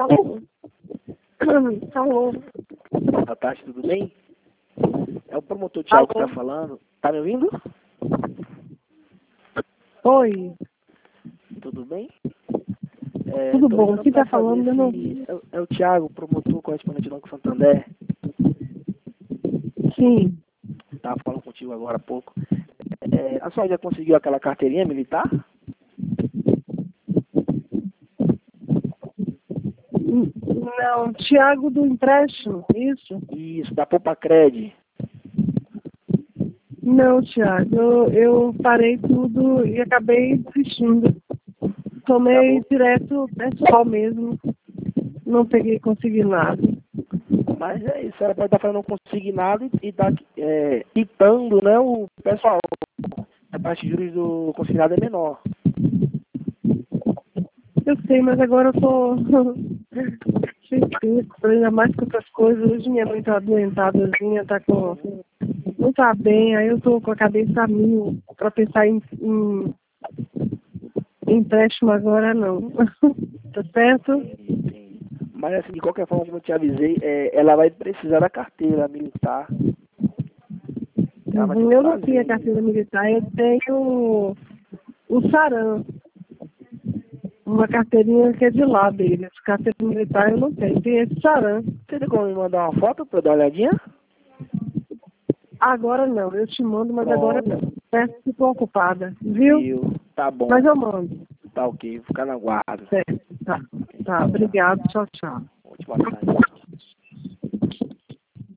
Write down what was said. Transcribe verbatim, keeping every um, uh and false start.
Alô? Alô? Boa tarde, tudo bem? É o promotor Thiago que Alô? tá falando. Tá me ouvindo? Oi, Tudo bem? É, tudo tô bom? ligando Quem pra tá falando? saber Eu não... se... É, o é o Thiago, promotor correspondente do Banco Santander. Sim, Tava falando contigo agora há pouco. É, a senhora já conseguiu aquela carteirinha militar? não, Tiago do empréstimo, isso? Isso, da Popacred. Não, Tiago, eu, eu parei tudo e acabei desistindo. Tomei Acabou. direto pessoal mesmo, não peguei consignado. Mas é isso, a senhora pode estar fazendo um consignado e estar é, quitando, né, o pessoal. A taxa de juros do consignado é menor. Eu sei, mas agora eu tô cheio de tempo, ainda mais com outras coisas. Hoje minha mãe tá adoentadazinha, tá com... não tá bem, aí eu tô com a cabeça a mil pra pensar em, em empréstimo agora não. Tá certo? Entendi. Mas assim, de qualquer forma, como eu te avisei, é, ela vai precisar da carteira militar. Ela vai ter Uhum, que eu não tenho a fazer. carteira militar, eu tenho o Saran, uma carteirinha que é de lá deles. Carteira militar eu não tenho, tem esse Saran. Você tem como me mandar uma foto pra eu dar uma olhadinha? Agora não, eu te mando, mas agora Pronto. não. Peço que estou ocupada, viu? Viu? Tá bom. Mas eu mando. Tá ok. Vou ficar na guarda. Certo, tá. Tá, obrigado, tchau, tchau. Ótima tarde.